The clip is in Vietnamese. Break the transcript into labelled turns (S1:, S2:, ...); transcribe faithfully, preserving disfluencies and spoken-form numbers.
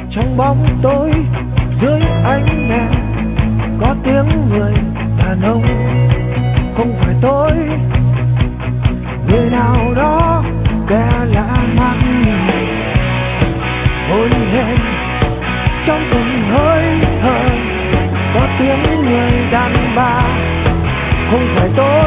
S1: trong bóng tối dưới ánh đèn có tiếng người đàn ông. Không phải tôi, người nào đó kẻ lạ mắt hôn lên trong từng hơi thở có tiếng người đàn bà. Không phải tôi,